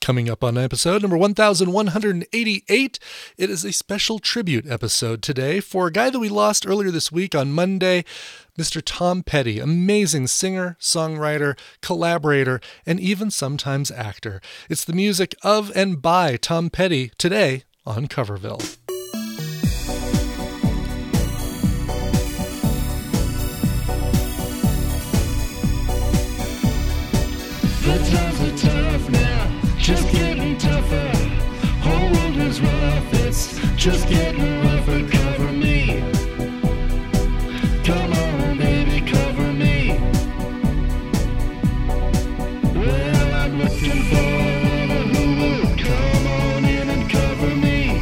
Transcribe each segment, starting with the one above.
Coming up on episode number 1188, it is a special tribute episode today for a guy that we lost earlier this week on Monday, Mr. Tom Petty, amazing singer, songwriter, collaborator, and even sometimes actor. It's the music of and by Tom Petty today on Coverville. The times are tough now, just getting tougher. Whole world is rough, it's just getting rougher. Cover me, come on baby, cover me. Well, I'm looking for a lover who will come on in and cover me.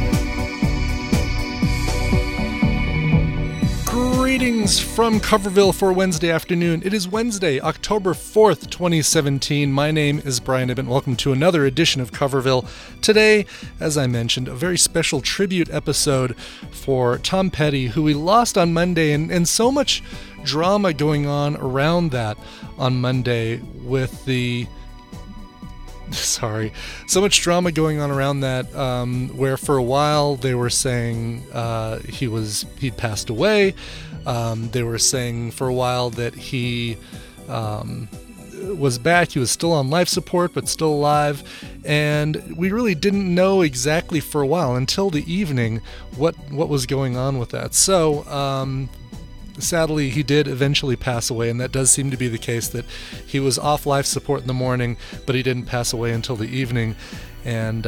Greetings from Coverville for Wednesday afternoon. It is Wednesday, October 4th, 2017. My name is Brian Ibbott. Welcome to another edition of Coverville. Today, as I mentioned, a very special tribute episode for Tom Petty, who we lost on Monday, and so much drama going on around that on Monday with the... so much drama going on around that, where for a while they were saying he'd passed away. They were saying for a while that he was back. He was still on life support, but still alive. And we really didn't know exactly for a while until the evening what was going on with that. So, sadly, he did eventually pass away, and that does seem to be the case, that he was off life support in the morning, but he didn't pass away until the evening. And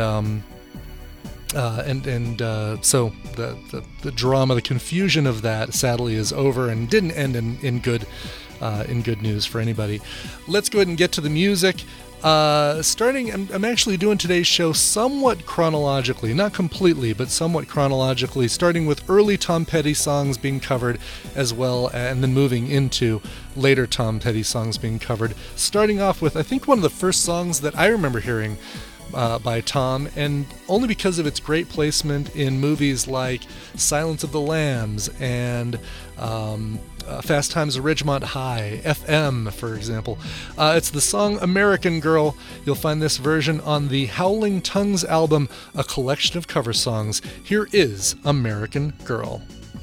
so the drama, the confusion of that, sadly, is over and didn't end in good news for anybody. Let's go ahead and get to the music. I'm actually doing today's show somewhat chronologically, not completely, but somewhat chronologically, starting with early Tom Petty songs being covered as well, and then moving into later Tom Petty songs being covered. Starting off with, I think, one of the first songs that I remember hearing by Tom, and only because of its great placement in movies like Silence of the Lambs and Fast Times at Ridgemont High, FM, for example. It's the song American Girl. You'll find this version on the Howling Tongues album, a collection of cover songs. Here is American Girl.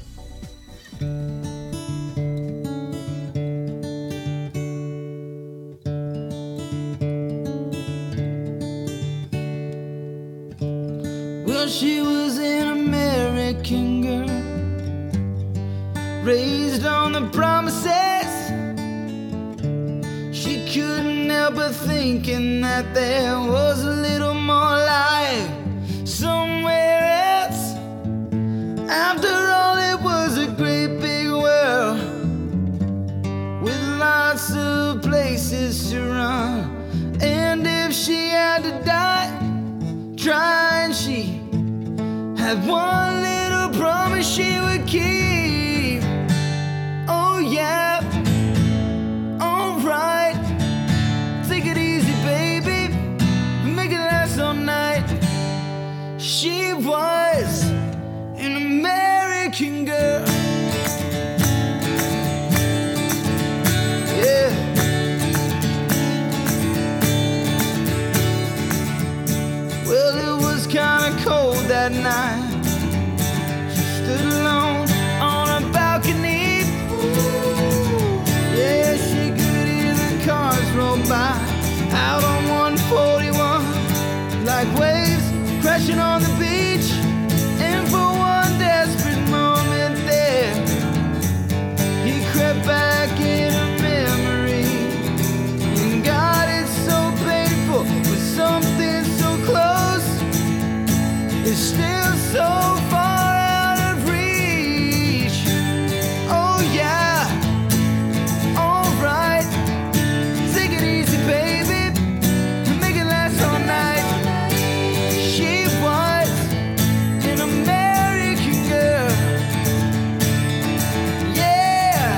Well, she was an American girl, raised on the promises. She couldn't help but thinking that there was a little more life somewhere else. After all, it was a great big world with lots of places to run. And if she had to die trying, she had one little promise she would keep. Oh yeah, alright. Take it easy, baby, make it last all night. She was an American girl. Yeah. Well, it was kinda cold that night. She stood alone on a balcony. Yeah, she could hear the cars roll by out on 141, like waves crashing on the beach. And for one desperate moment there, he crept back in her memory. And God, it's so painful with something so close, it's still so far out of reach. Oh yeah, alright. Take it easy, baby, and make it last all night. She was an American girl. Yeah.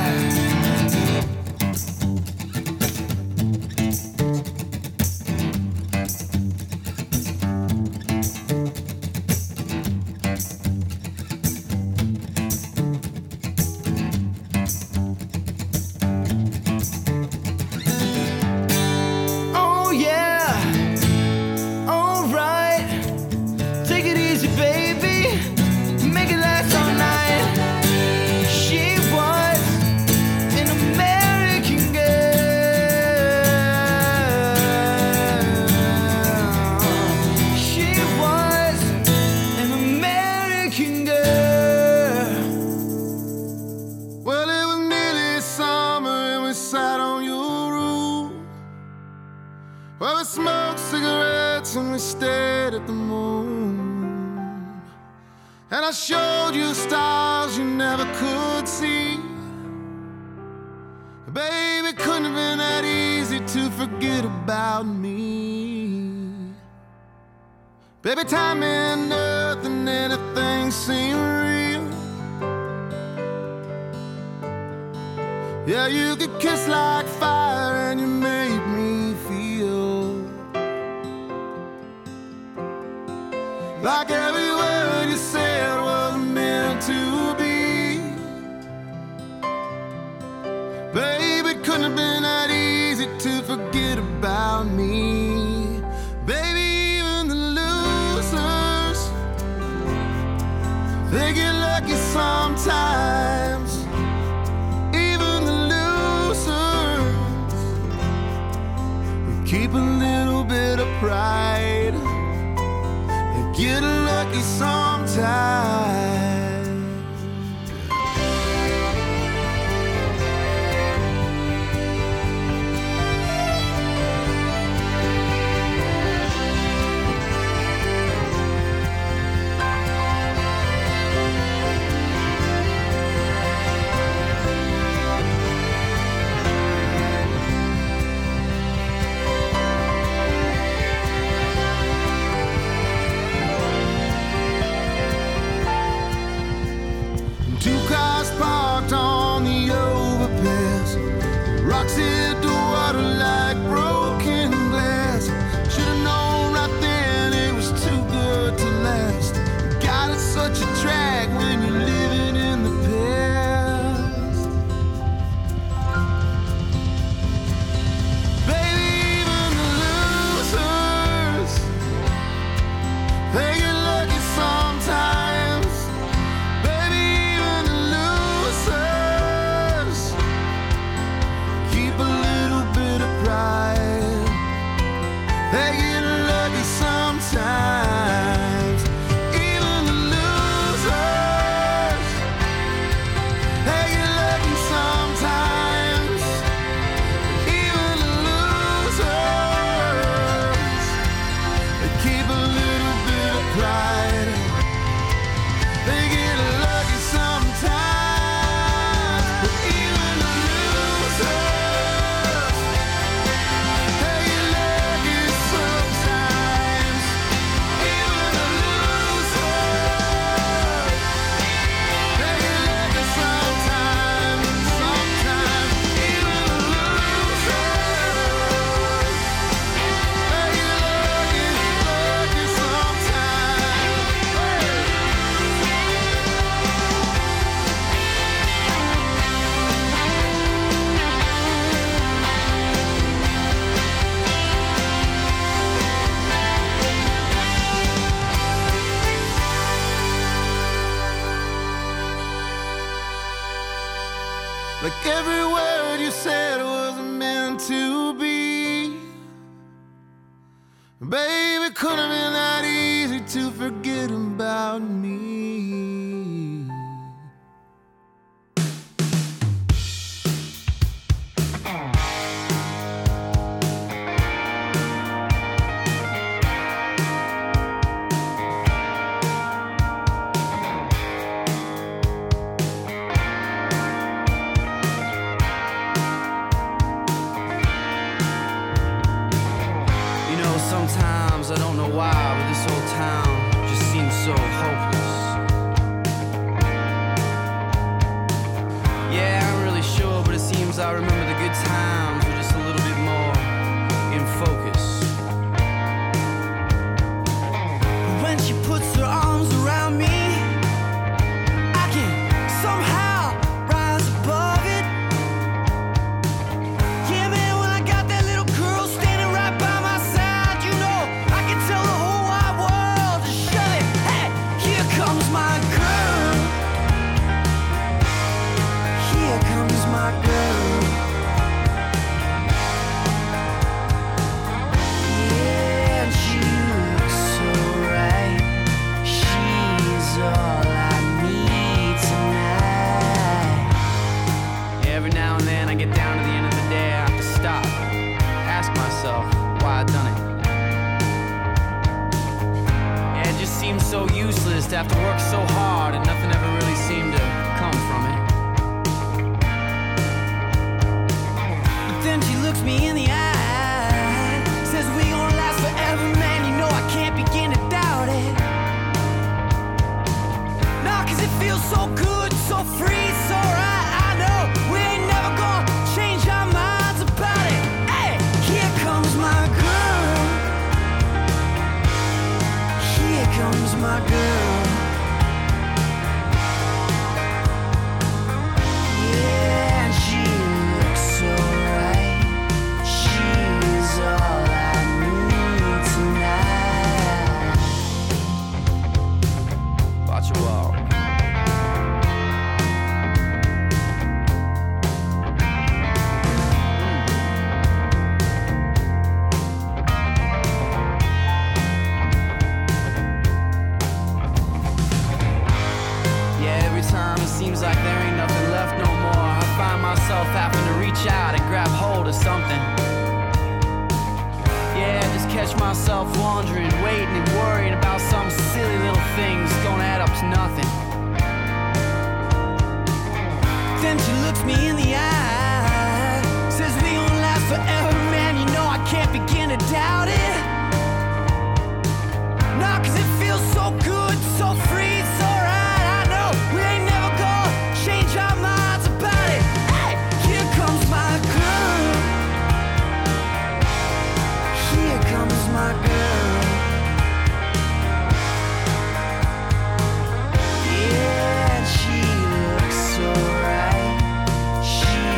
house and we stared at the moon. And I showed you stars you never could see. Baby, couldn't have been that easy to forget about me. Baby, time meant nothing, anything seemed real. Yeah, you could kiss like fire and you made me feel like every word you said was meant to be. Baby, it couldn't have been that easy to forget about me. Baby, even the losers, they get lucky sometimes. Even the losers keep a little bit of pride and get lucky sometimes. On the overpass, rocks hit the water like broken glass. Should've known right then it was too good to last. God, it's such a drag when you're living in the past. Baby, even the losers, they get lucky sometimes. They get lucky sometimes. Even the losers, they get lucky sometimes. Even the losers, they keep a little bit of pride. They get lucky sometimes. But even the losers, like every word you said was meant to be. Baby, couldn't have been that easy to forget about me. Sometimes I don't know why, but this whole town just seems so hopeless. Yeah, I'm really sure, but it seems I remember the good times were just a little bit more in focus. When she puts her arms around me, I can somehow rise above it. Yeah, man, when I got that little girl standing right by my side, you know, I can tell the whole wide world to shut it. Hey, here comes my girl. Here comes my girl. seemed so useless to have to work so hard and nothing ever really seemed to come from it. But then she looks me in the eye, says we gonna last forever, man, you know I can't begin to doubt it. Nah, cause it feels so good, so free, so right. I know we ain't never gonna change our minds about it. Hey, here comes my girl. Here comes my girl. Yeah, and she looks so right. She's all I need tonight. Watch her walk. Seems like there ain't nothing left no more. I find myself having to reach out and grab hold of something. Yeah, just catch myself wondering, waiting and worrying about some silly little things gonna add up to nothing. Then she looks me in the eye, says we gon' last forever, man, you know I can't begin to doubt it. Nah, cause it feels so good, so free, so right. I know we ain't never gonna change our minds about it. Hey, here comes my girl. Here comes my girl. Yeah, and she looks so right. She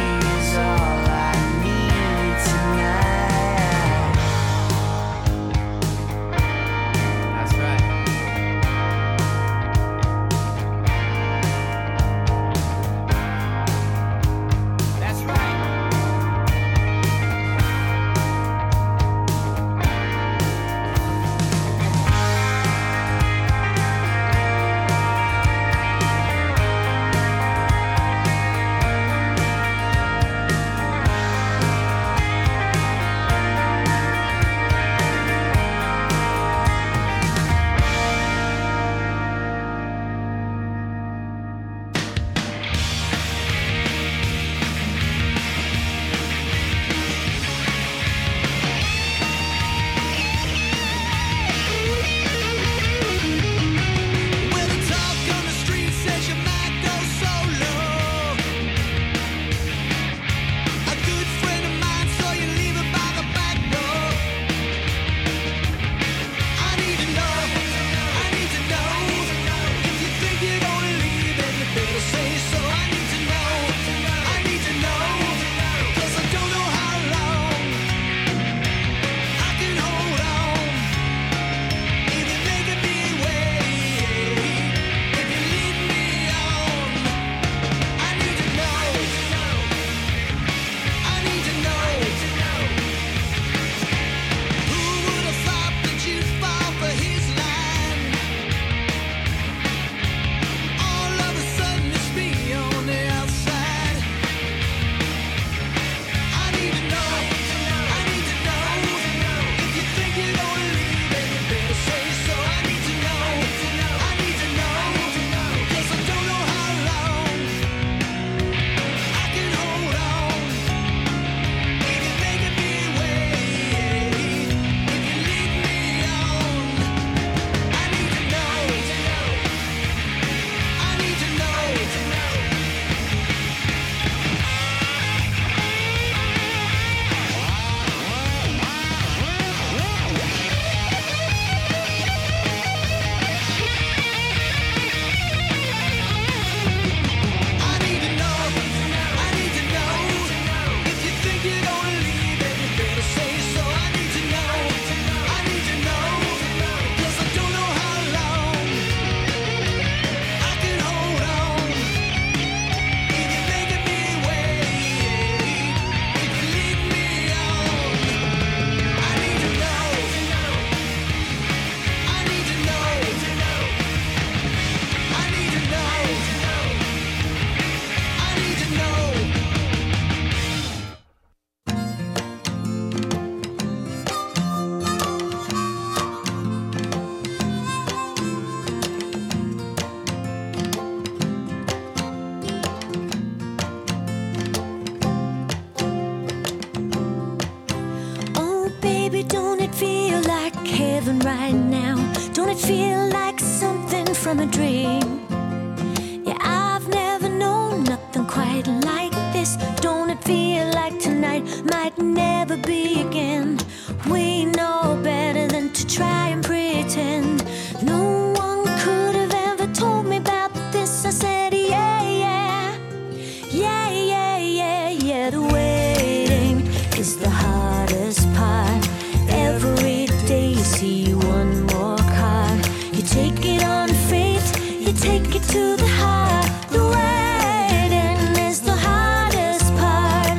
right now. Don't it feel like something from a dream? Yeah, I've never known nothing quite like this. Don't it feel like tonight might never be again? We know better than to try and pretend. No one could have ever told me about this. I said, yeah, yeah, yeah, yeah, yeah, yeah. The waiting is the hardest part. Every day you see one more card. You take it on faith, you take it to the heart. The waiting is the hardest part.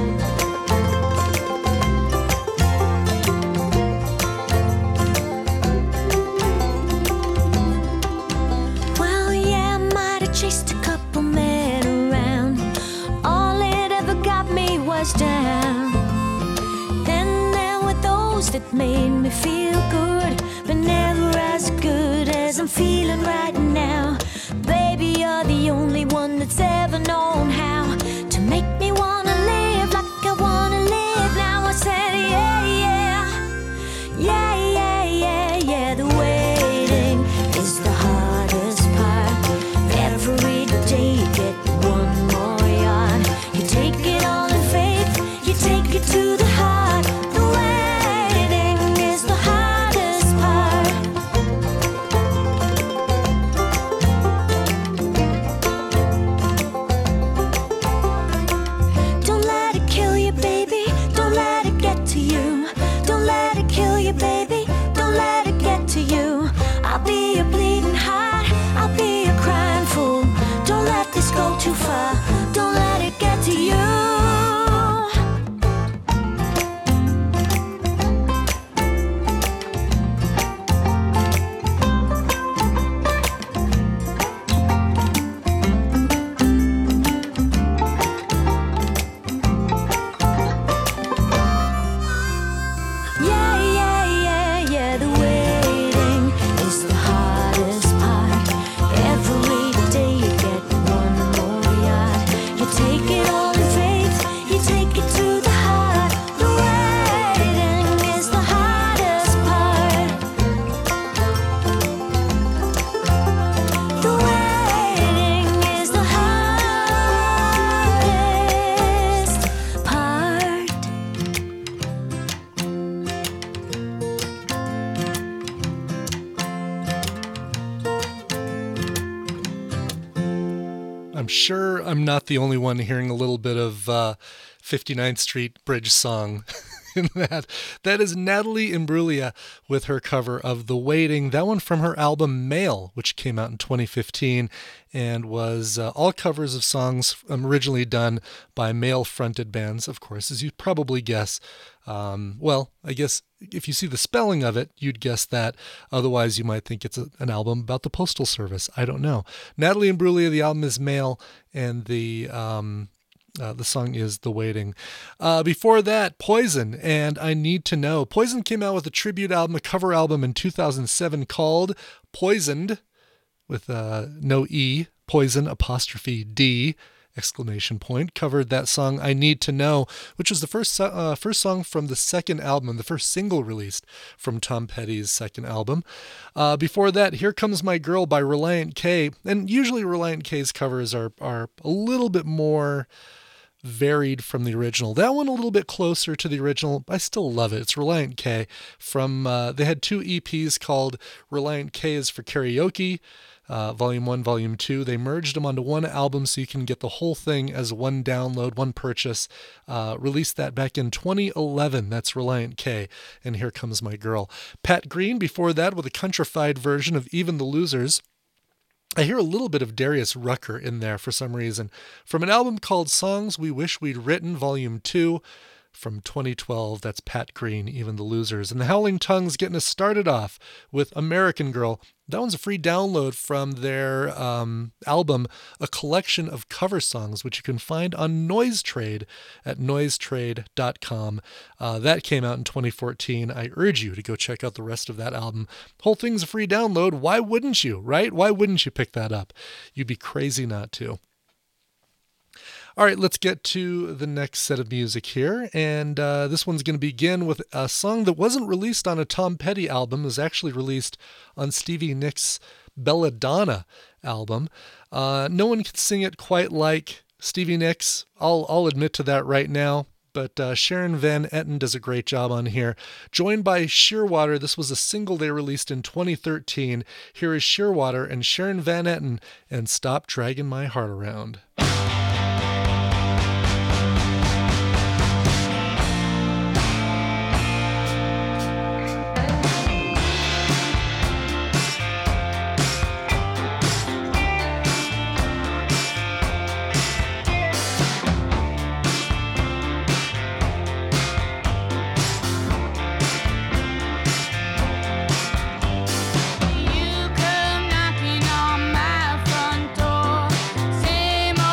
Well, yeah, I might have chased a couple men around. All it ever got me was down. Then there were those that made me feel good, but never as good as I'm feeling right now. Baby, you're the only one that's ever known how to make me wanna live like I wanna live now. I said, yeah, yeah, yeah, yeah, yeah, yeah. The waiting is the hardest part. Every day you get one more yard. You take it all in faith, you take it to the heart. The waiting is the hardest part. Don't let it kill you, baby. Don't let it get to you. Don't let it kill you, baby. Don't let it get to you. I'll be a bleeding heart. I'll be a crying fool. Don't let this go too far. Don't let it get to you. Yeah, yeah, yeah, yeah. The waiting is the hardest part. Every day you get one more yard. You take it all in faith, you take it to the heart. The waiting is the hardest part. The waiting is the hardest part. I'm sure I'm not the only one hearing a little bit of 59th Street Bridge song in that. That is Natalie Imbruglia with her cover of The Waiting. That one from her album Male, which came out in 2015 and was all covers of songs originally done by male-fronted bands, of course, as you probably guess. Well, I guess if you see the spelling of it, you'd guess that. Otherwise, you might think it's an album about the Postal Service. I don't know. Natalie Imbruglia, the album is Male, and the song is The Waiting. Before that, Poison and I Need to Know. Poison came out with a tribute album, a cover album in 2007 called Poisoned, with no E, Poison apostrophe D, exclamation point, covered that song I Need to Know, which was the first song from the second album, the first single released from Tom Petty's second album. Before that, Here Comes My Girl by Relient K, and usually Relient K's covers are a little bit more varied from the original. That one a little bit closer to the original. I still love it. It's Relient K. They had two EPs called Relient K is for Karaoke, Volume 1, Volume 2. They merged them onto one album so you can get the whole thing as one download, one purchase. Released that back in 2011. That's Relient K. And Here Comes My Girl. Pat Green before that with a countrified version of Even the Losers. I hear a little bit of Darius Rucker in there for some reason. From an album called Songs We Wish We'd Written, Volume 2. From 2012, that's Pat Green, Even the Losers. And the Howling Tongues getting us started off with American Girl. That one's a free download from their album, A Collection of Cover Songs, which you can find on Noise Trade at noisetrade.com. That came out in 2014. I urge you to go check out the rest of that album. Whole thing's a free download. Why wouldn't you, right? Why wouldn't you pick that up? You'd be crazy not to. All right, let's get to the next set of music here. And this one's going to begin with a song that wasn't released on a Tom Petty album. It was actually released on Stevie Nicks' Belladonna album. No one can sing it quite like Stevie Nicks. I'll admit to that right now. But Sharon Van Etten does a great job on here. Joined by Shearwater, this was a single they released in 2013. Here is Shearwater and Sharon Van Etten and Stop Dragging My Heart Around. You come knocking on my front door. Same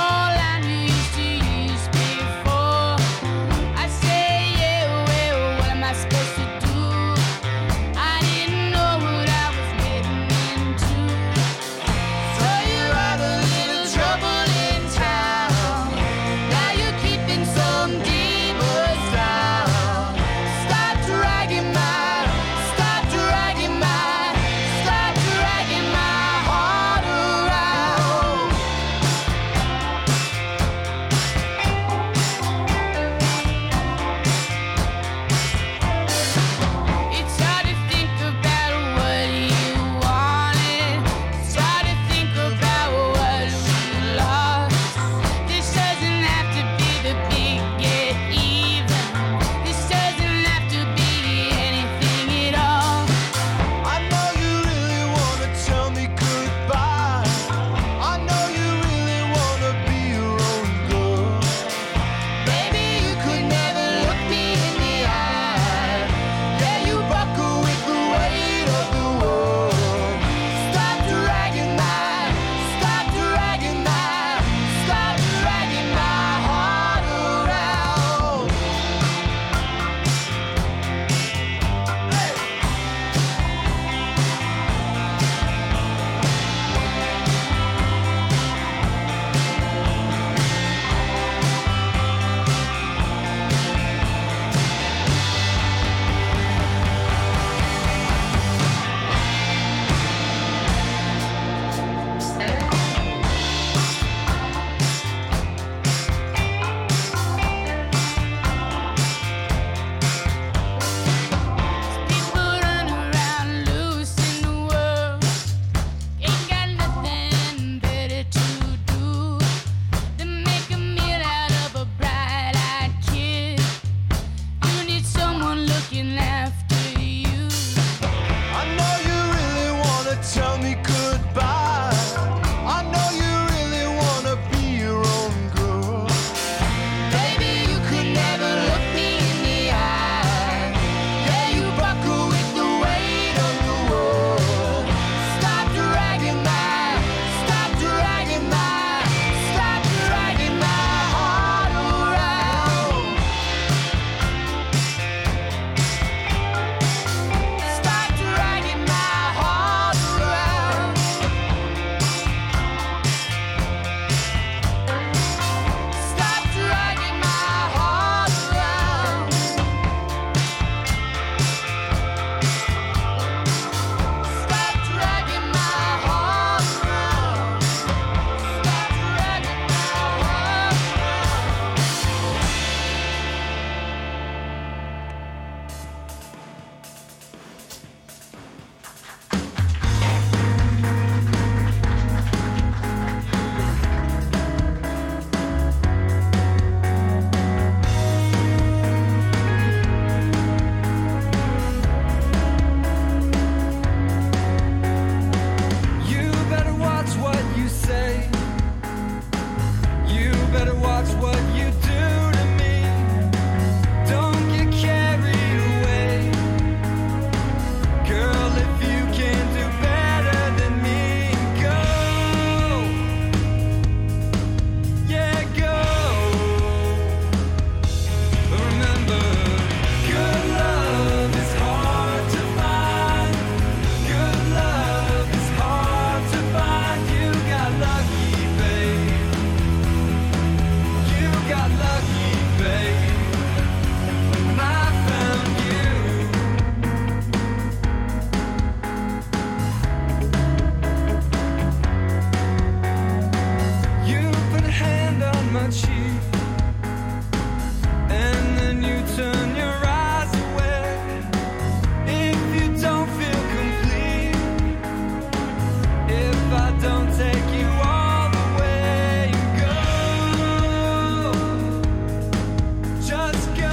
don't take you all the way. Go, just go.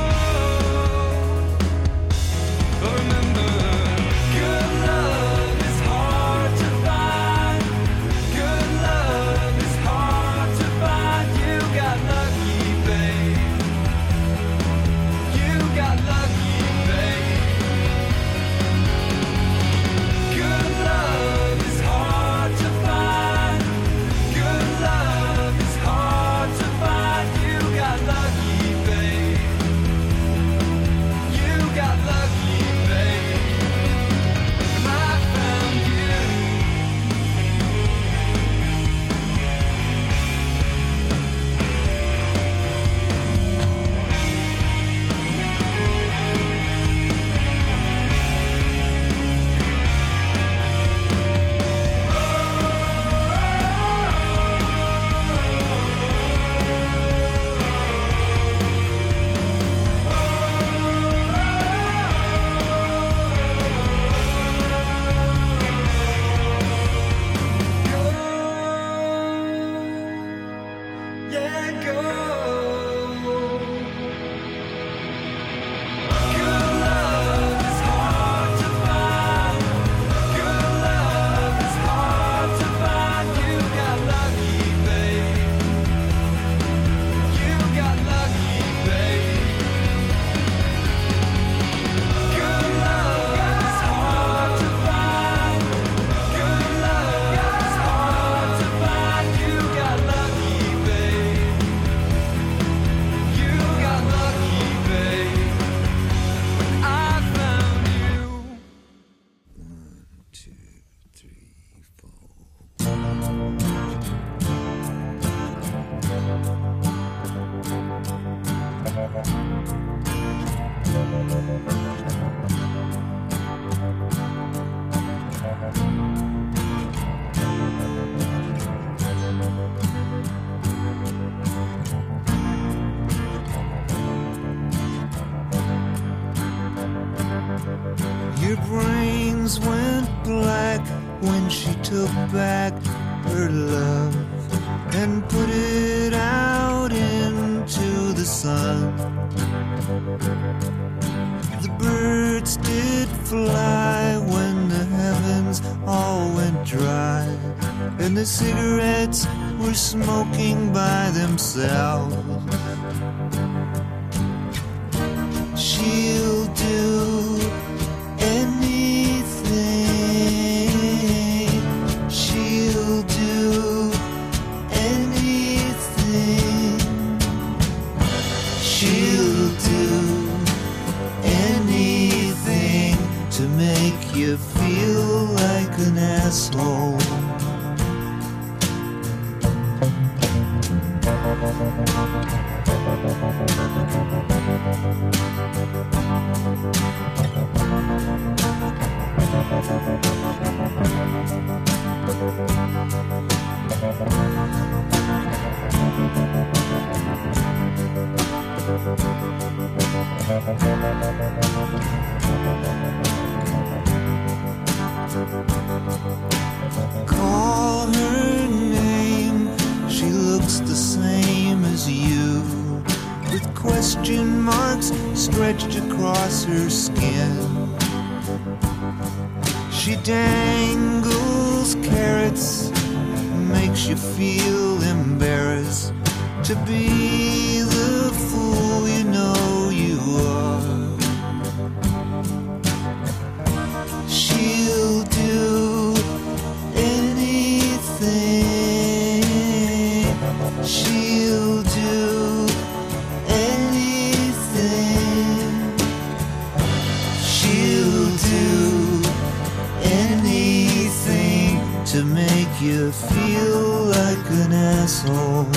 But remember, good love is hard to find. Good love is hard to find. You got lucky, babe. You got lucky, babe. Good love is hard to find. Good love is hard to find. You got lucky, babe. You got lucky, babe. And I found you. Yeah, go. Good love is hard to find. Good love is hard to find. You got lucky, babe. You got lucky, babe. Good love is hard to find. Good love is hard to find. You got lucky, babe. You got lucky, babe. When I found you. 1, 2, 3, 4. Your brains went black when she took back her love and put it out into the sun. The birds did fly when the heavens all went dry, and the cigarettes were smoking by themselves. She'll do anything. She'll do anything. She'll do anything to make you feel like an asshole. Call her name, she looks the same as you, with question marks stretched across her skin. She dangles carrots, makes you feel embarrassed to be the fool you know you are. She'll do anything. She'll do anything. She'll do anything to make you feel like an asshole.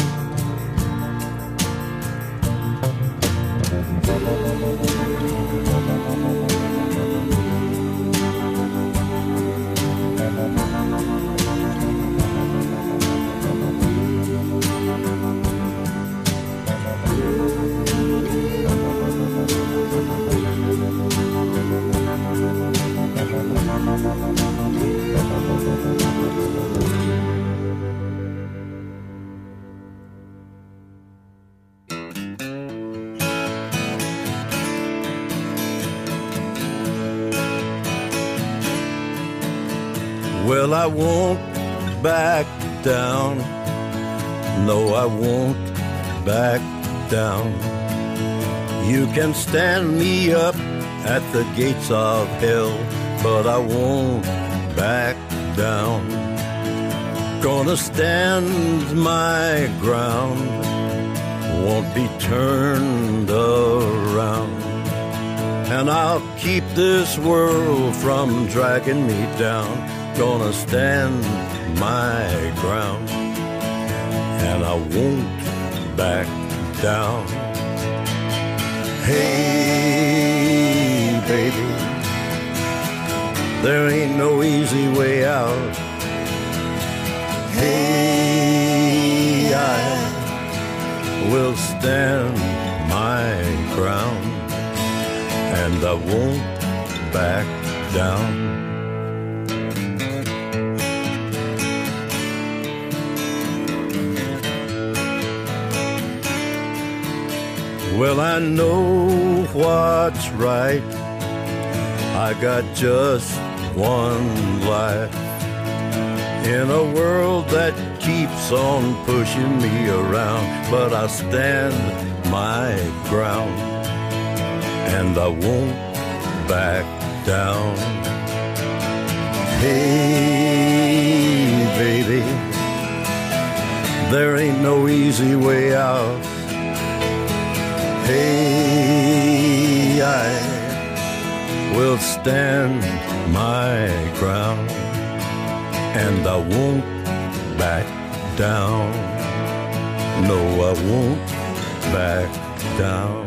Well, I won't back down. No, I won't back down. You can stand me up at the gates of hell, but I won't back down. Gonna stand my ground, won't be turned around. And I'll keep this world from dragging me down. Gonna stand my ground, and I won't back down. Hey, baby, there ain't no easy way out. Hey, I will stand my ground, and I won't back down. Well, I know what's right. I got just one life in a world that keeps on pushing me around, but I stand my ground, and I won't back down. Hey, baby, there ain't no easy way out. Hey, I will stand my ground, and I won't back down. No, I won't back down.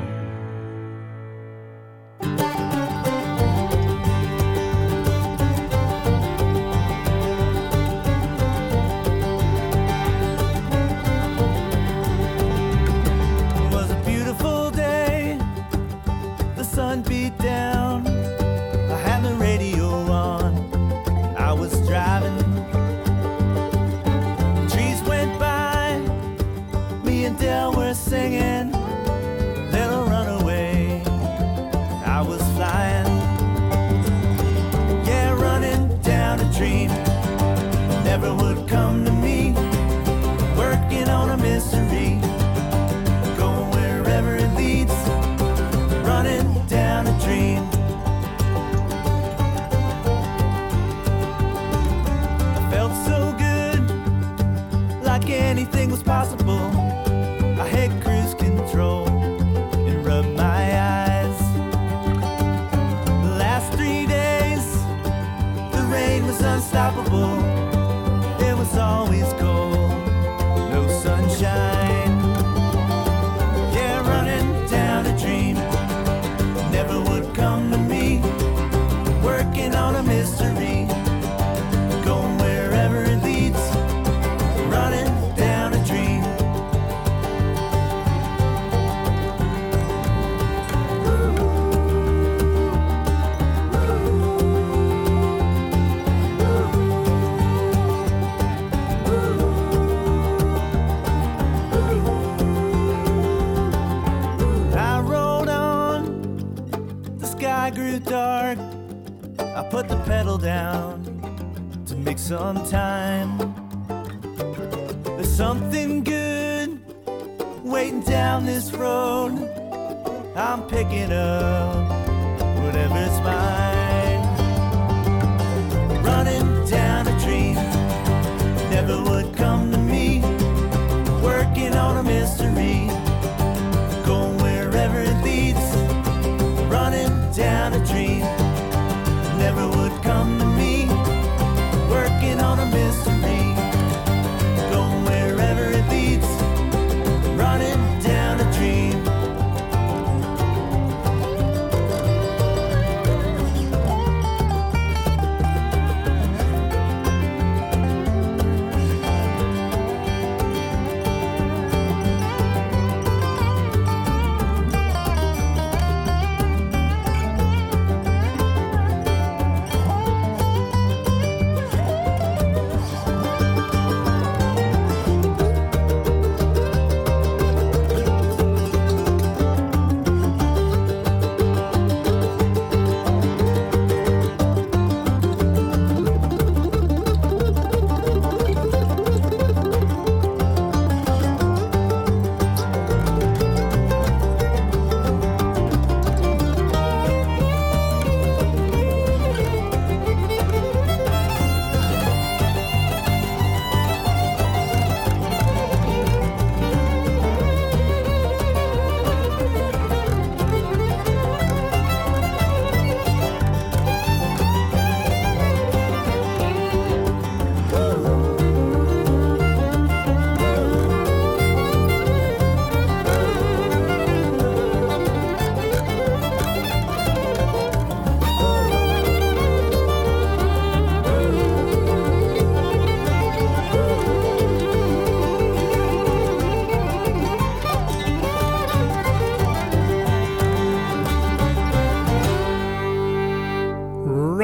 Some time. There's something good waiting down this road. I'm picking up whatever's mine. Running down a dream never would come to me. Working on a mystery, going wherever it leads. Running down a dream never would come to me. Working on a mystery, going wherever it leads, running down a dream.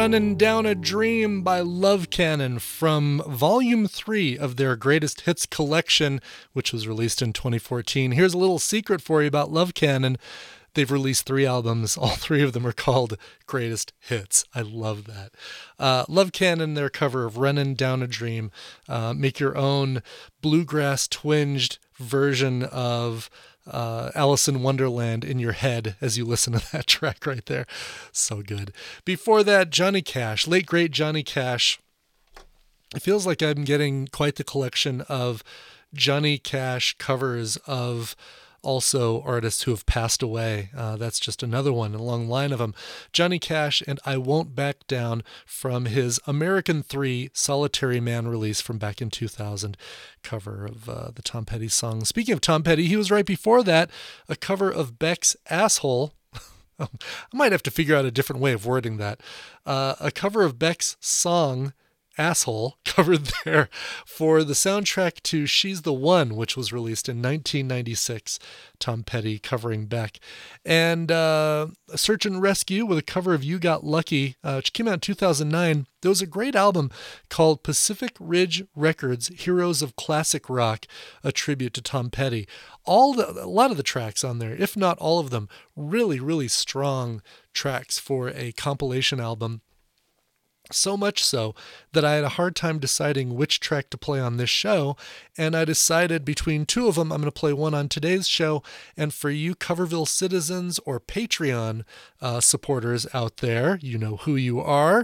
Runnin' Down a Dream by Love Cannon from Volume 3 of their Greatest Hits collection, which was released in 2014. Here's a little secret for you about Love Cannon. They've released 3 albums. All 3 of them are called Greatest Hits. I love that. Love Cannon, their cover of Runnin' Down a Dream. Make your own bluegrass twinged version of Alice in Wonderland in your head as you listen to that track right there. So good. Before that, Johnny Cash, late great Johnny Cash. It feels like I'm getting quite the collection of Johnny Cash covers of also artists who have passed away. That's just another one, a long line of them. Johnny Cash and I Won't Back Down from his American 3 Solitary Man release from back in 2000, cover of the Tom Petty song. Speaking of Tom Petty, he was right before that, a cover of Beck's Asshole. I might have to figure out a different way of wording that. A cover of Beck's song Asshole, covered there for the soundtrack to She's the One, which was released in 1996. Tom Petty covering Beck. And Search and Rescue with a cover of You Got Lucky, which came out in 2009. There was a great album called Pacific Ridge Records, Heroes of Classic Rock, a tribute to Tom Petty. A lot of the tracks on there, if not all of them, really, really strong tracks for a compilation album. So much so that I had a hard time deciding which track to play on this show, and I decided between 2 of them, I'm going to play one on today's show, and for you Coverville citizens or Patreon supporters out there, you know who you are,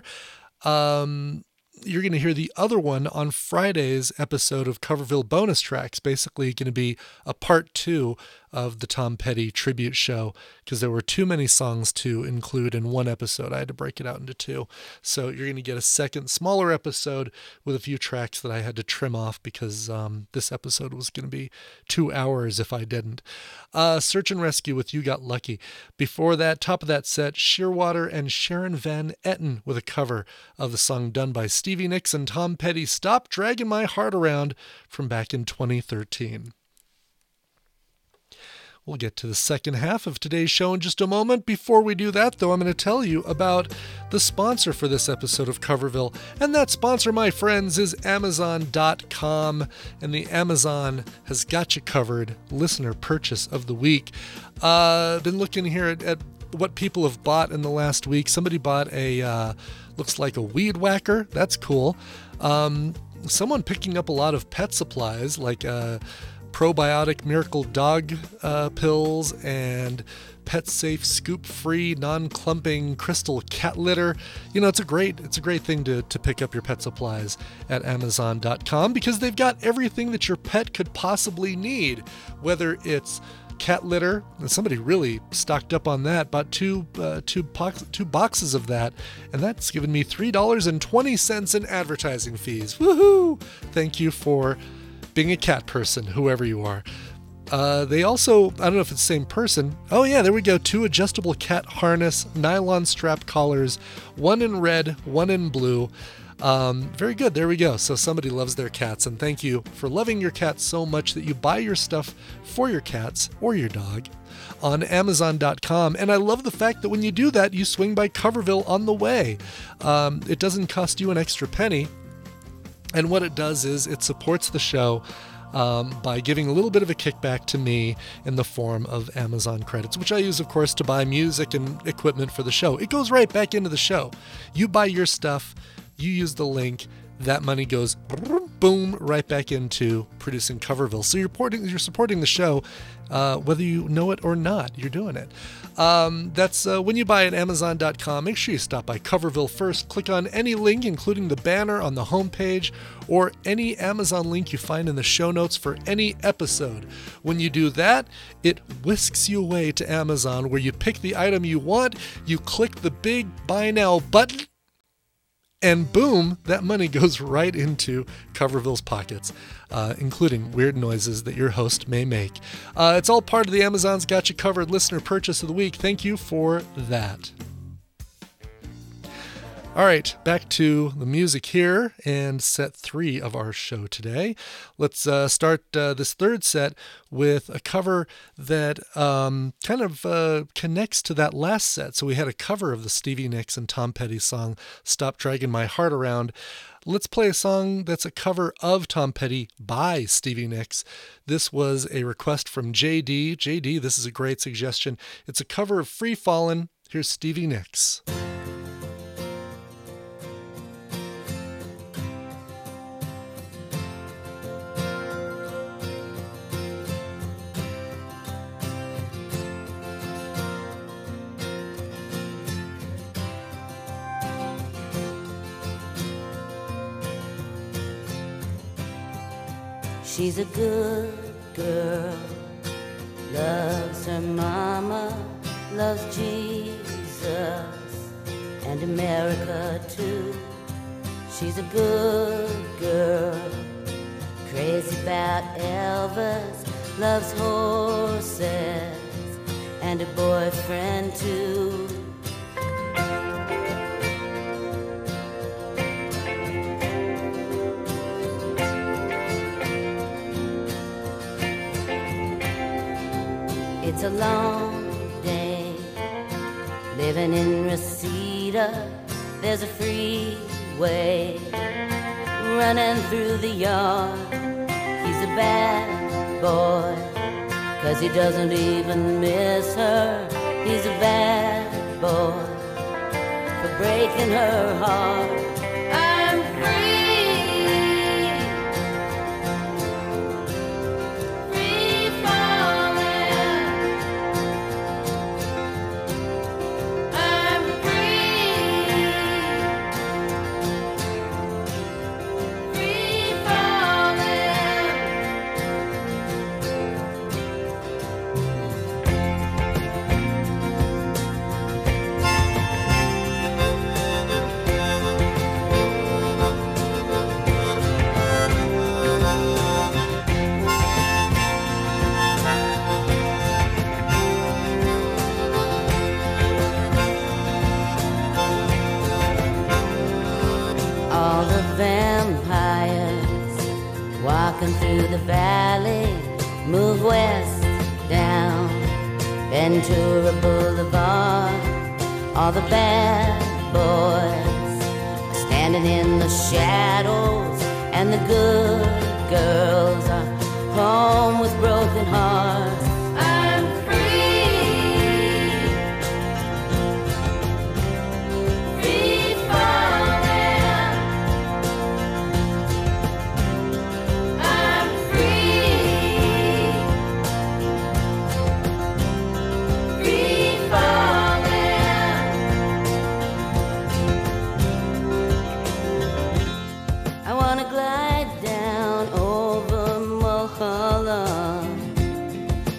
you're going to hear the other one on Friday's episode of Coverville Bonus Tracks, basically going to be a part 2 of the Tom Petty tribute show, because there were too many songs to include in one episode. I had to break it out into 2. So you're going to get a second, smaller episode with a few tracks that I had to trim off because this episode was going to be 2 hours if I didn't. Search and Rescue with You Got Lucky. Before that, top of that set, Shearwater and Sharon Van Etten with a cover of the song done by Stevie Nicks and Tom Petty, Stop Dragging My Heart Around, from back in 2013. We'll get to the second half of today's show in just a moment. Before we do that, though, I'm going to tell you about the sponsor for this episode of Coverville. And that sponsor, my friends, is Amazon.com. And the Amazon has got you covered. Listener purchase of the week. Been looking here at what people have bought in the last week. Somebody bought looks like a weed whacker. That's cool. Someone picking up a lot of pet supplies, like probiotic miracle dog pills and pet safe scoop free non-clumping crystal cat litter. You know, it's a great thing to pick up your pet supplies at Amazon.com, because they've got everything that your pet could possibly need, whether it's cat litter, and somebody really stocked up on that, bought two boxes of that, and that's given me $3.20 in advertising fees. Woohoo! Thank you for being a cat person, whoever you are. They also, I don't know if it's the same person. Oh yeah, there we go. 2 adjustable cat harness, nylon strap collars, one in red, one in blue. Very good. There we go. So somebody loves their cats, and thank you for loving your cats so much that you buy your stuff for your cats or your dog on Amazon.com. And I love the fact that when you do that, you swing by Coverville on the way. It doesn't cost you an extra penny. And what it does is it supports the show by giving a little bit of a kickback to me in the form of Amazon credits, which I use, of course, to buy music and equipment for the show. It goes right back into the show. You buy your stuff, you use the link, that money goes boom right back into producing Coverville. So you're supporting the show, whether you know it or not. You're doing it. That's when you buy at Amazon.com. Make sure you stop by Coverville first. Click on any link, including the banner on the homepage, or any Amazon link you find in the show notes for any episode. When you do that, it whisks you away to Amazon, where you pick the item you want, you click the big Buy Now button, and boom, that money goes right into Coverville's pockets, including weird noises that your host may make. It's all part of the Amazon's Got You Covered listener purchase of the week. Thank you for that. All right, back to the music here and set 3 of our show today. Let's start this third set with a cover that kind of connects to that last set. So we had a cover of the Stevie Nicks and Tom Petty song, Stop Dragging My Heart Around. Let's play a song that's a cover of Tom Petty by Stevie Nicks. This was a request from JD. JD, this is a great suggestion. It's a cover of Free Fallin'. Here's Stevie Nicks. She's a good girl, loves her mama, loves Jesus and America too. She's a good girl, crazy about Elvis, loves horses and a boyfriend too. It's a long day living in Reseda. There's a freeway running through the yard. He's a bad boy, 'cause he doesn't even miss her. He's a bad boy for breaking her heart. I'm free. Walking through the valley, move west down Ventura Boulevard. All the bad boys are standing in the shadows, and the good girls are home with broken hearts. I'm free, free falling. I'm free, free falling. I wanna glide down over Mulholland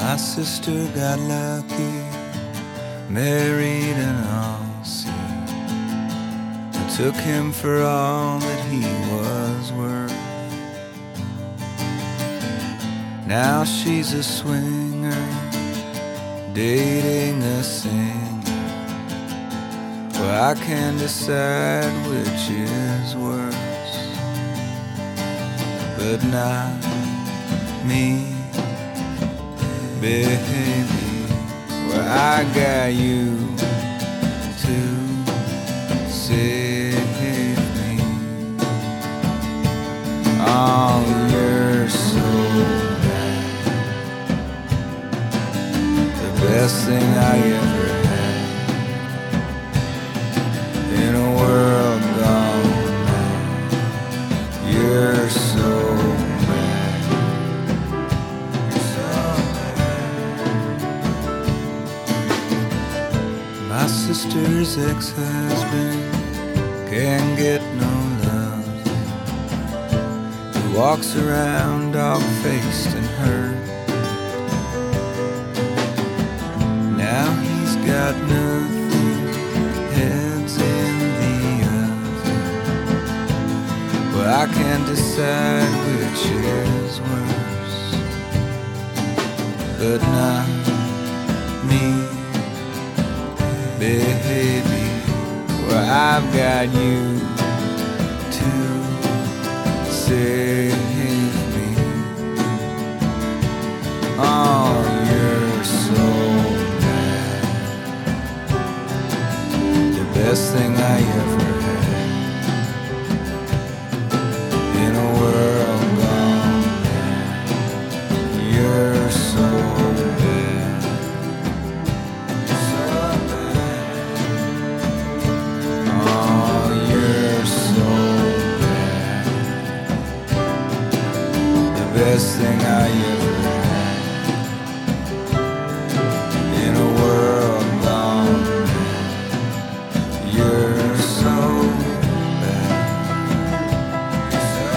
My sister got lucky, married an Aussie, who took him for all that he was worth. Now she's a swinger, dating a singer. Well, I can't decide which is worse, but not me, baby. Well, I got you to save me. Oh, you're so bad, the best thing I ever had in a world gone mad. You're so bad, you're so bad. My sister's ex-husband can't get no love. He walks around dog-faced and hurt. Now he's got nothing, heads in the oven. Well, I can't decide which is worse, but not me, baby. Well, I've got you to save me. Oh, you're so bad, the best thing I ever had in a world gone mad. You're so bad, so bad. Oh, you're so bad, the best thing I ever had in a world gone mad. You're so bad, you're so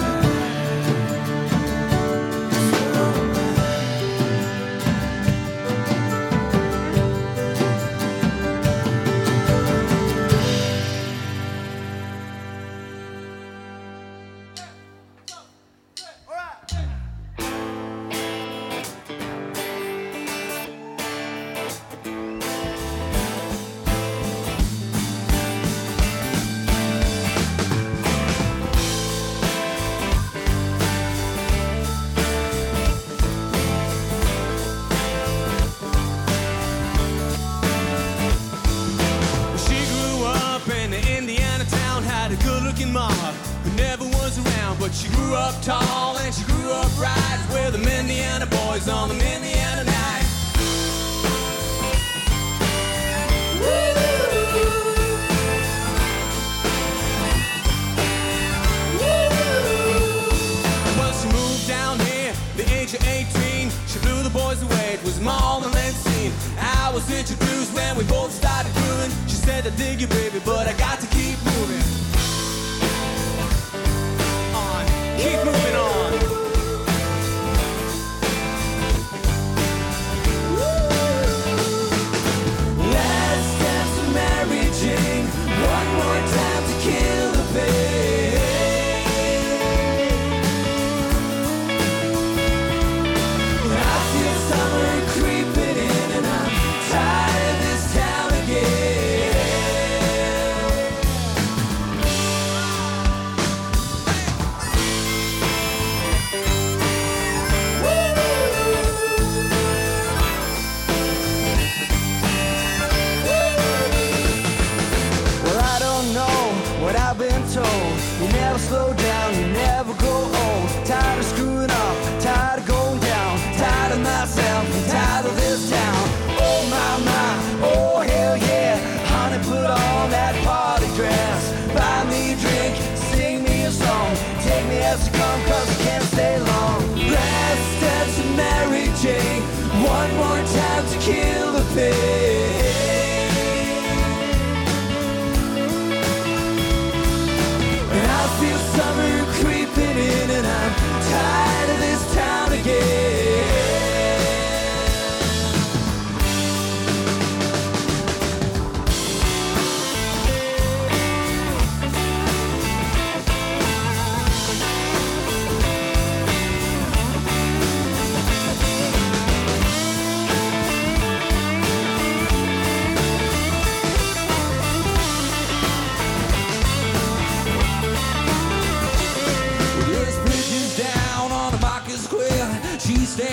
She grew up in the Indiana town, had a good-looking mama who never was around, but she grew up tall and she grew up right with the Indiana boys on the Indiana night. Well, she moved down here the age of 18. She blew the boys away, it was more than they'd seen. I was introduced when we both started grooving. She said, I dig you, baby, but I got to keep moving on, keep moving on. Let's dance to Mary Jane one more time to kill the pain. I feel summer creeping in and I'm tired of this town again.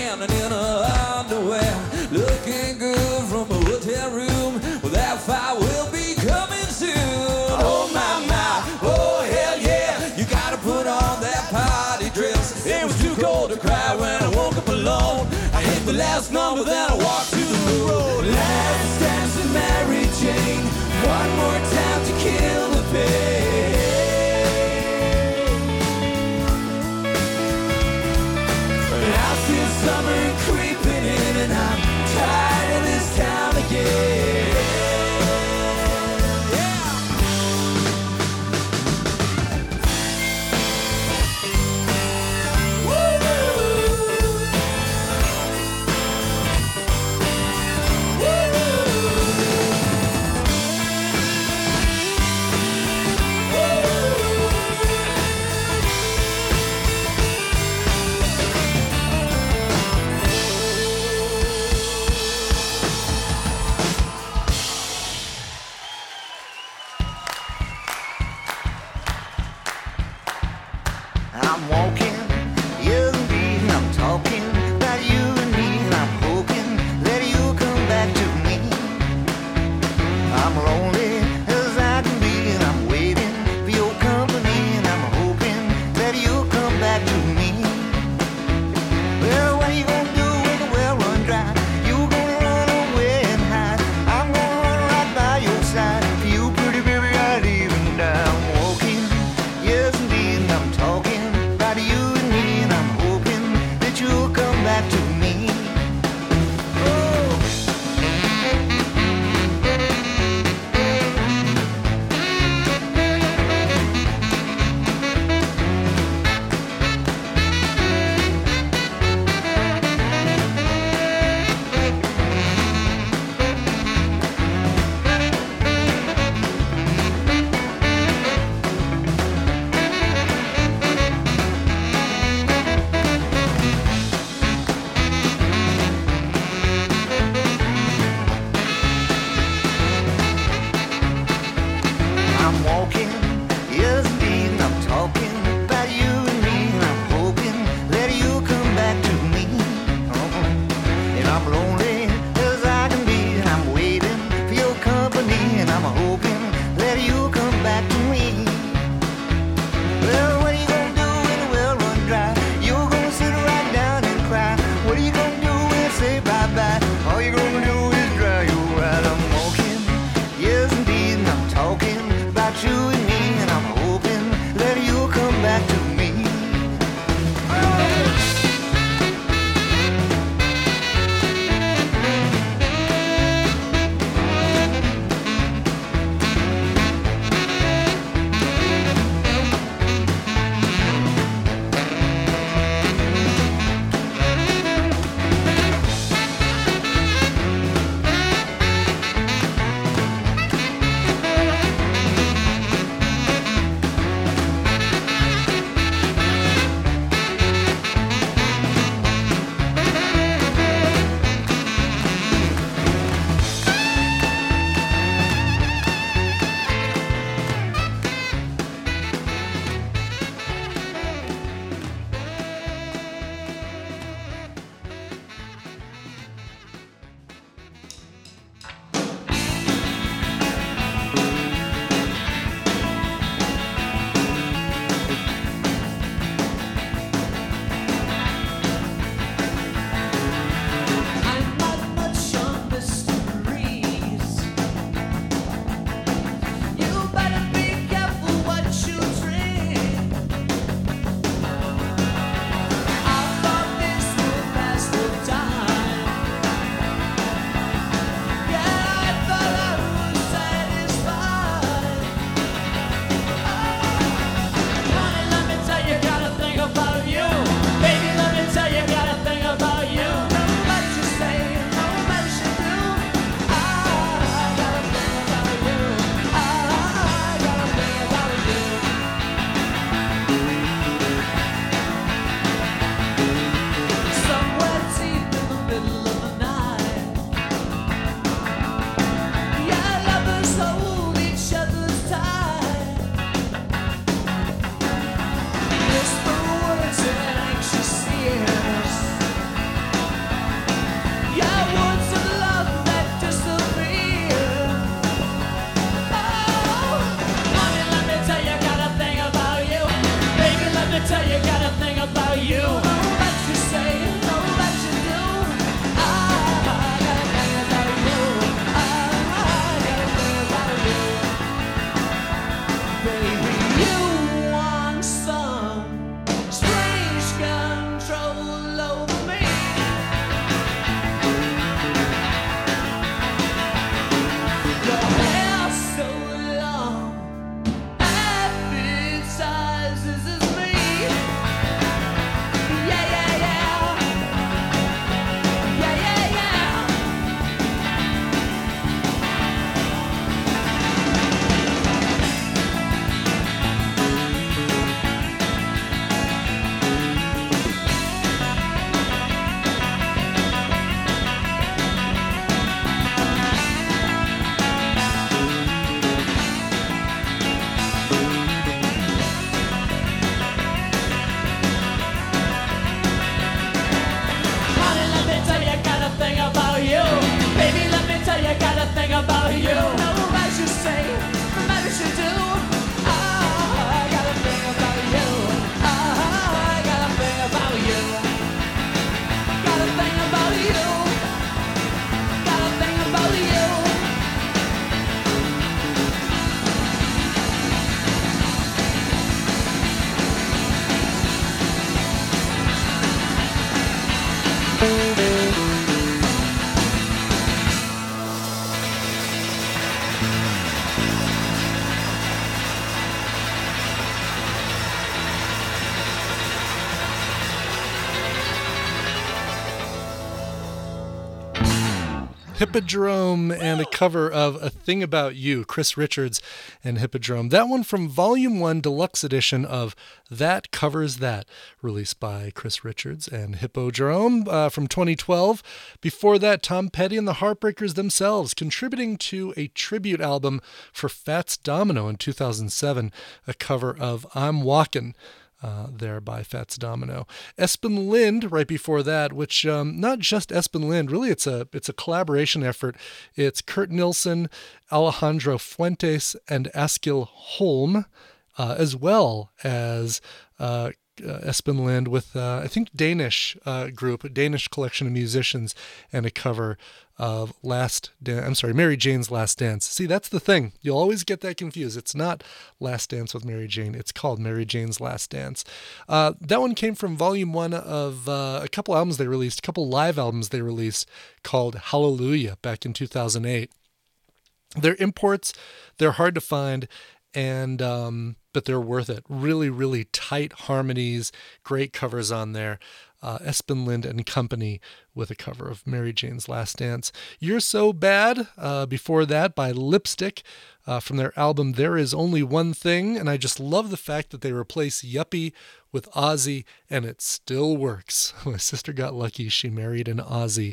standing in her underwear, looking good from a hotel room. Well, that fire will be coming soon. Oh my, oh hell yeah, you gotta put on that party dress. It was too cold to cry when I woke up alone. I hit the last number, then I walked to the road. Last dance with Mary Jane, one more time to kill the pain. I see summer creeping in, and I'm tired of this town again. about you. Nobody should say, nobody should do. I got a thing about you. I got a thing about you. Got a thing about you. Got a thing about you. Hippodrome and a cover of A Thing About You, Chris Richards and Hippodrome. That one from Volume 1 Deluxe Edition of That Covers That, released by Chris Richards and Hippodrome from 2012. Before that, Tom Petty and the Heartbreakers themselves, contributing to a tribute album for Fats Domino in 2007, a cover of I'm Walkin'. There by Fats Domino. Espen Lind right before that, which not just Espen Lind, really it's a collaboration effort. It's Kurt Nilsson, Alejandro Fuentes, and Askill Holm, as well as Espen Lind with I think Danish group, Danish collection of musicians, and a cover of Mary Jane's Last Dance. See, that's the thing. You'll always get that confused. It's not Last Dance with Mary Jane. It's called Mary Jane's Last Dance. That one came from Volume 1 of a couple albums they released, a couple live albums they released called Hallelujah back in 2008. They're imports. They're hard to find, and but they're worth it. Really, really tight harmonies, great covers on there. Espen Lind and Company with a cover of Mary Jane's Last Dance. You're So Bad, before that by Lipstick, from their album There Is Only One Thing. And I just love the fact that they replace Yuppie with Ozzy, and it still works. My sister got lucky. She married an Ozzy.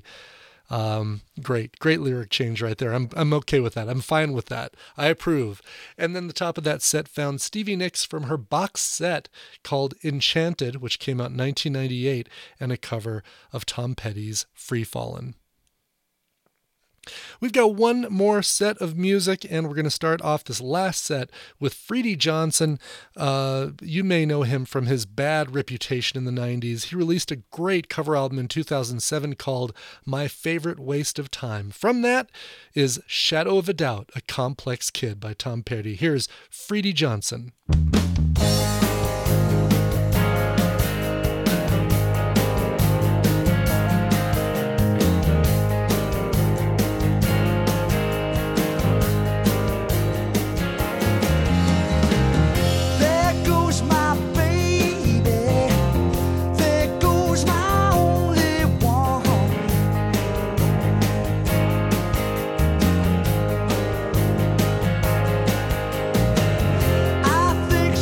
Great lyric change right there. I'm okay with that. I'm fine with that. I approve. And then the top of that set found Stevie Nicks from her box set called Enchanted, which came out in 1998, and a cover of Tom Petty's Free Fallin'. We've got one more set of music, and we're going to start off this last set with Freddie Johnson. You may know him from his bad reputation in the 90s. He released a great cover album in 2007 called My Favorite Waste of Time. From that is Shadow of a Doubt, A Complex Kid by Tom Petty. Here's Freddie Johnson. I think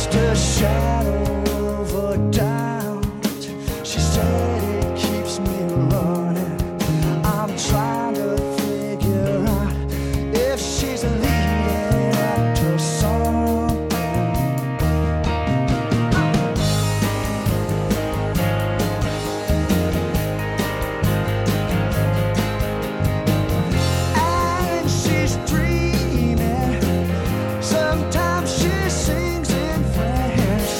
just a shadow of a doubt. She said it keeps me running. I'm trying to figure out if she's leading up to something. And she's dreaming. Sometimes she sings in French.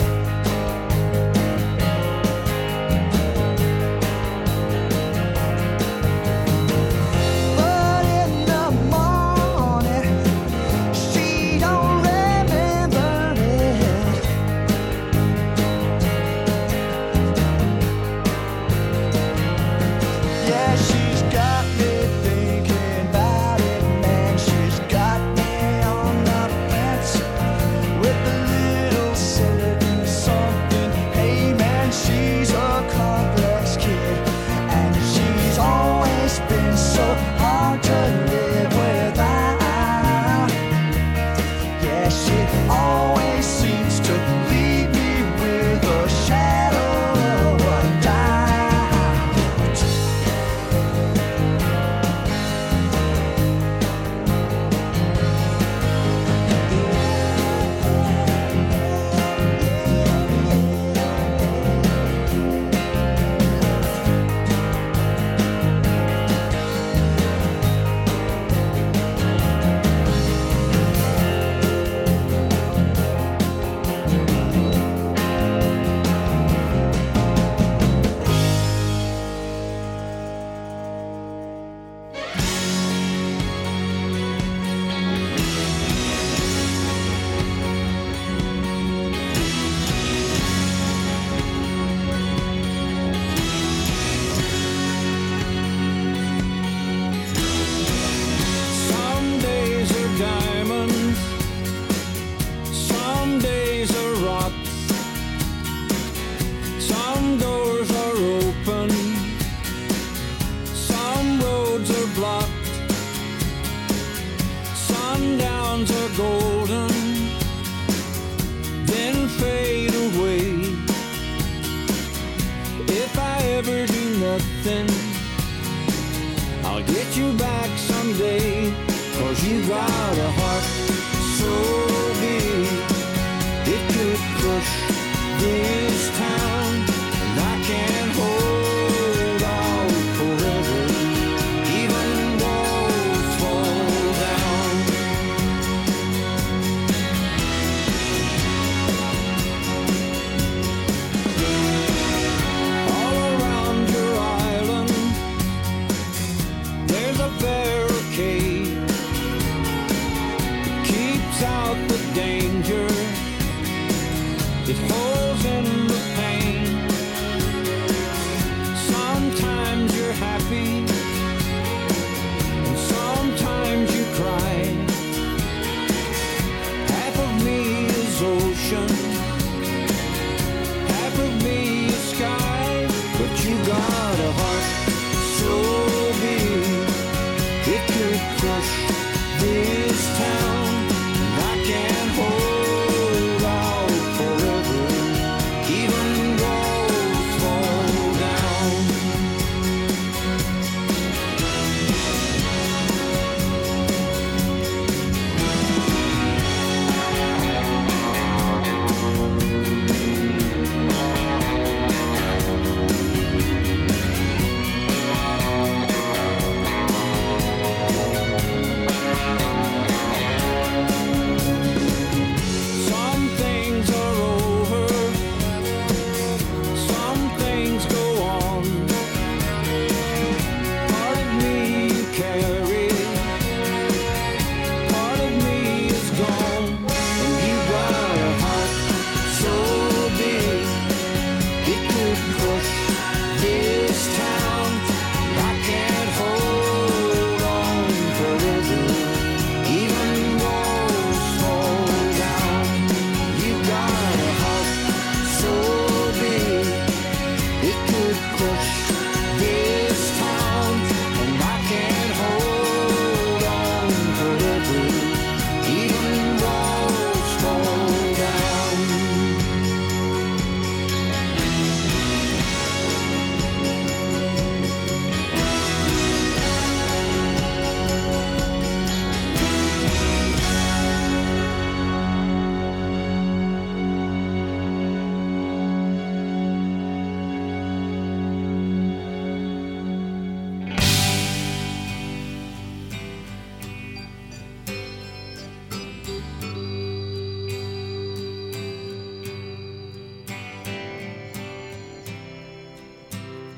But in the morning, she don't remember it. Yeah, she's got me thinking about it, man. She's got me on the fence with a little certain something. Hey, man, she's a complex kid, and she's always been so hard to live without. Yeah, she always seems to leave me with a shadow of a doubt. Some days are diamonds, some days are rocks, some doors are open, some roads are blocked, sundowns are golden, then fade away. If I ever do nothing, I'll get you back someday, 'cause you got a heart so big it could crush this town, and I can't hold out forever, even walls fall down. All around your island there's a barricade that keeps out the danger. It holds in the pain. Sometimes you're happy, and sometimes you cry. Half of me is ocean, half of me is sky, but you got a heart so big it could crush this town, and I can't hold out forever, even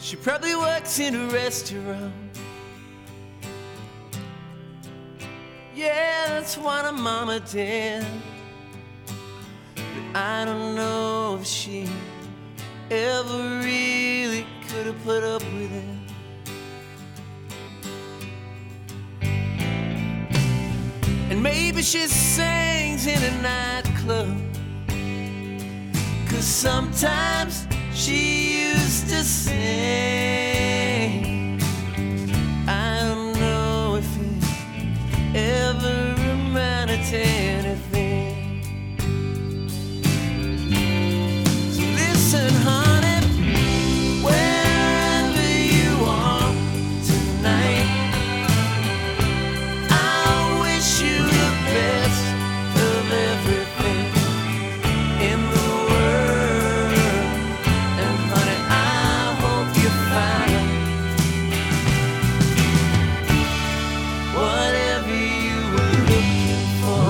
She probably works in a restaurant. Yeah, that's what her mama did. But I don't know if she ever really could have put up with it. And maybe she sings in a nightclub, 'cause sometimes she used to sing. I don't know if it ever amounted to anything. So listen, honey, wherever you are tonight, I wish you the best of everything in the world. And honey, I hope you find whatever you were looking for.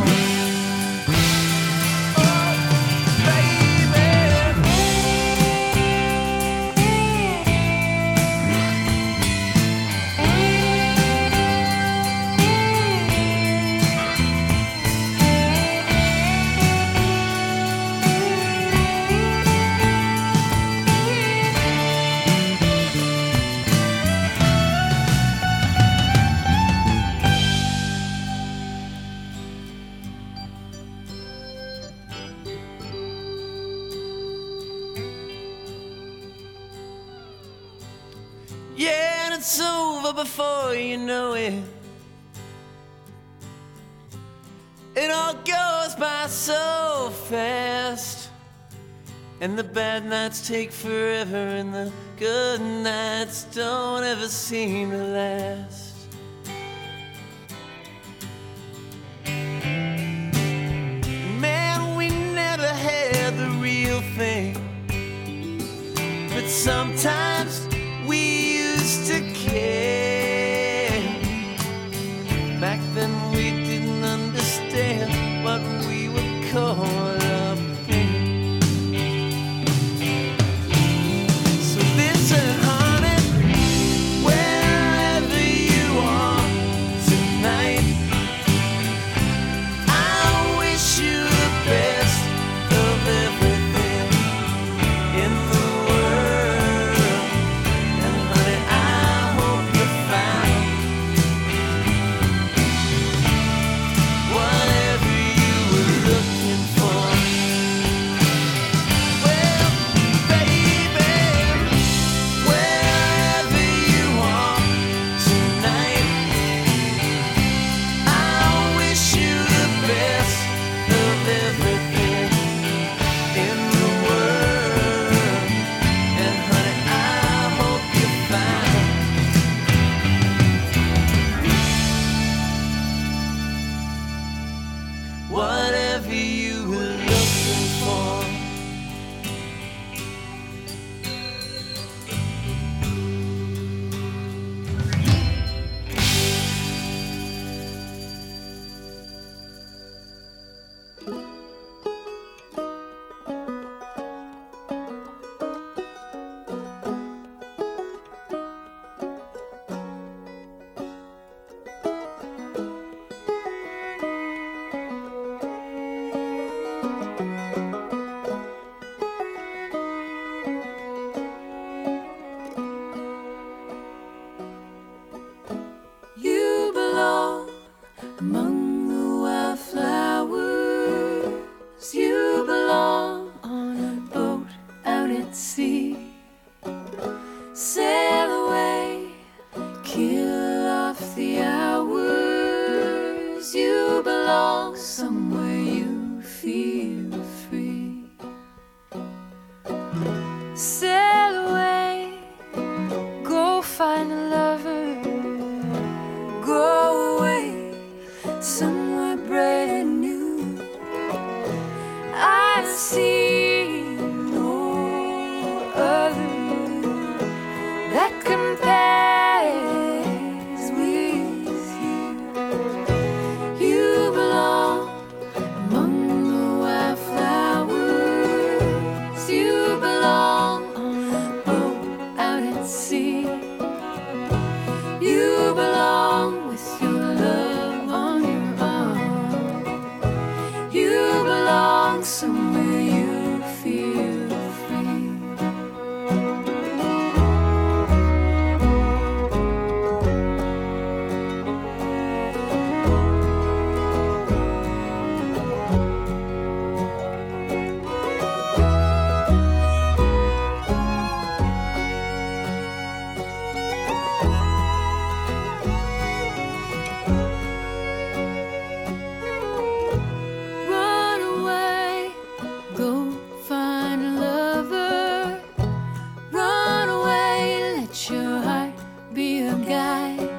Oh, baby. Yeah, and it's over before you know it. It all goes by so fast, and the bad nights take forever, and the good nights don't ever seem to last. Man, we never had the real thing, but sometimes we used to care. Back then we didn't understand what we were caught up in. So listen, honey, wherever you are tonight, I wish you the best of everything in the world. And honey, I hope you find whatever you were looking for. Well, baby, wherever you are tonight, I wish you the best of everything in the world. And honey, I hope you find whatever you were looking for. You belong among the wildflowers. You belong on a boat out at sea. Sail away, kill off the hours. You belong somewhere you feel free. Sail away, go find a lover. Go away somewhere brand new. I see no other that compares with you. You belong among the wildflowers. You belong on a boat out at sea. somewhere you feel free. Run away, go find a lover. Run away, let your heart be a guide.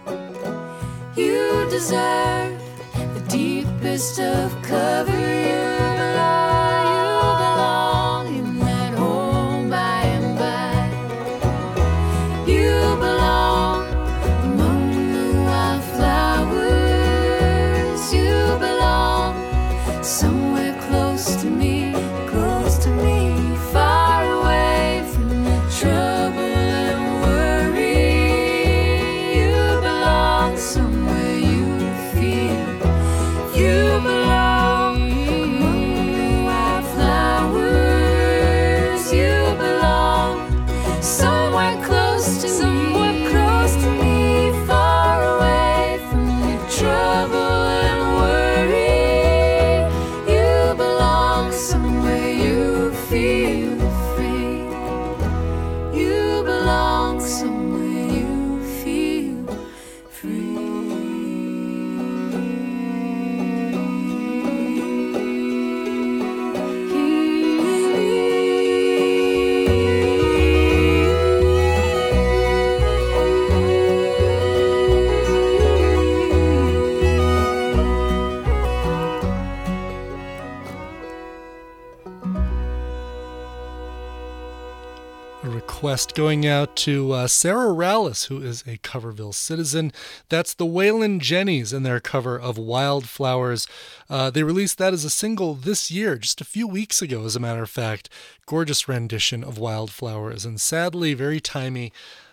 You deserve the deepest of cover. You belong in that home by and by. You belong among the wildflowers. You belong somewhere close to me, far away from the trouble and worry. You belong somewhere you feel. You belong among the wildflowers. You belong somewhere close to me, far away from the trouble and worry. You belong somewhere you feel free. You belong somewhere you feel A request going out to Sarah Rallis, who is a Coverville citizen. That's the Waylon Jennys and their cover of Wildflowers. They released that as a single this year, just a few weeks ago, as a matter of fact. Gorgeous rendition of Wildflowers, and sadly very timely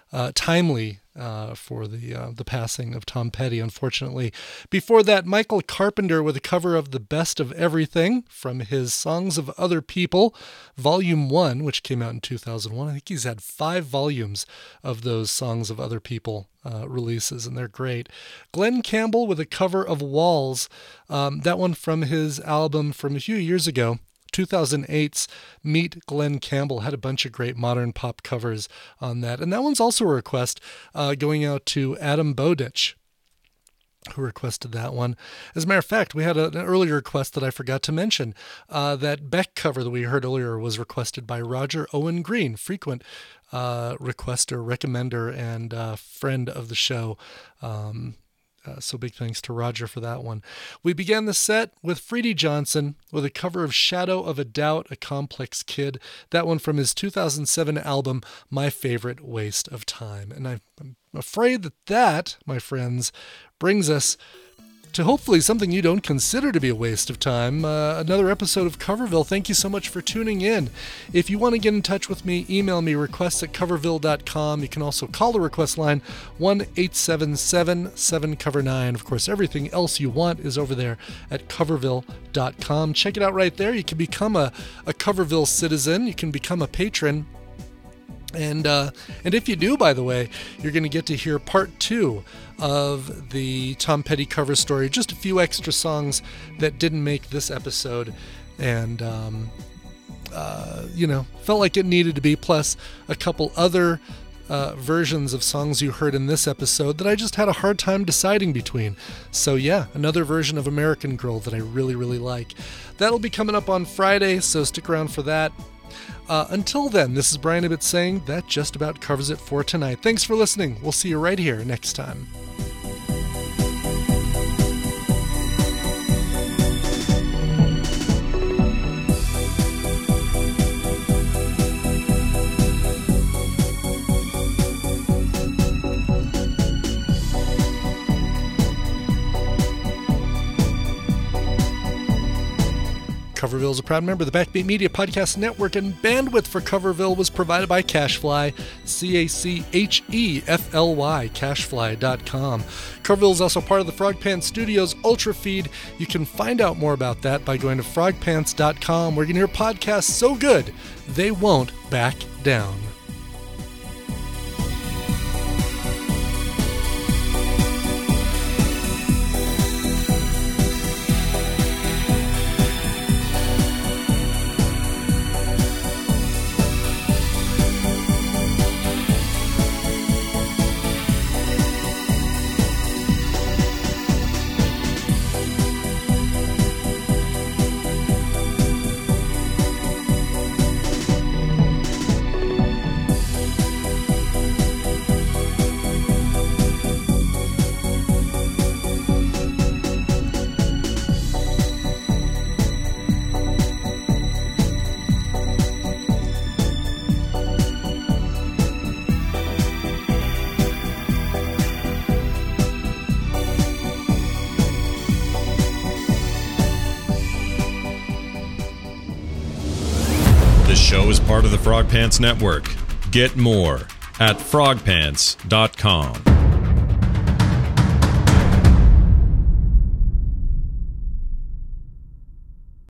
for the passing of Tom Petty, unfortunately. Before that, Michael Carpenter with a cover of The Best of Everything from his Songs of Other People, Volume 1, which came out in 2001. I think he's had 5 volumes of those Songs of Other People releases, and they're great. Glenn Campbell with a cover of Walls, that one from his album from a few years ago. 2008's Meet Glenn Campbell had a bunch of great modern pop covers on that. And that one's also a request going out to Adam Bowditch, who requested that one. As a matter of fact, we had an earlier request that I forgot to mention. That Beck cover that we heard earlier was requested by Roger Owen Green, frequent requester, recommender, and friend of the show. So big thanks to Roger for that one. We began the set with Freddie Johnson with a cover of Shadow of a Doubt, A Complex Kid. That one from his 2007 album, My Favorite Waste of Time. And I'm afraid that, my friends, brings us to hopefully something you don't consider to be a waste of time. Another episode of Coverville. Thank you so much for tuning in. If you want to get in touch with me, email me, requests@coverville.com. You can also call the request line, 1-877-7-COVER-9. Of course, everything else you want is over there at coverville.com. Check it out right there. You can become a Coverville citizen. You can become a patron. And if you do, by the way, you're going to get to hear part 2 of the Tom Petty cover story. Just a few extra songs that didn't make this episode, and felt like it needed to be. Plus a couple other versions of songs you heard in this episode that I just had a hard time deciding between. So yeah, another version of American Girl that I really, really like. That'll be coming up on Friday, so stick around for that. Until then, this is Brian Ibbott saying that just about covers it for tonight. Thanks for listening. We'll see you right here next time. Coverville is a proud member of the Backbeat Media Podcast Network, and bandwidth for Coverville was provided by CacheFly, CACHEFLY, cachefly.com. Coverville is also part of the Frog Pants Studios Ultra Feed. You can find out more about that by going to frogpants.com, where you can hear podcasts so good they won't back down. This show is part of the Frog Pants Network. Get more at frogpants.com.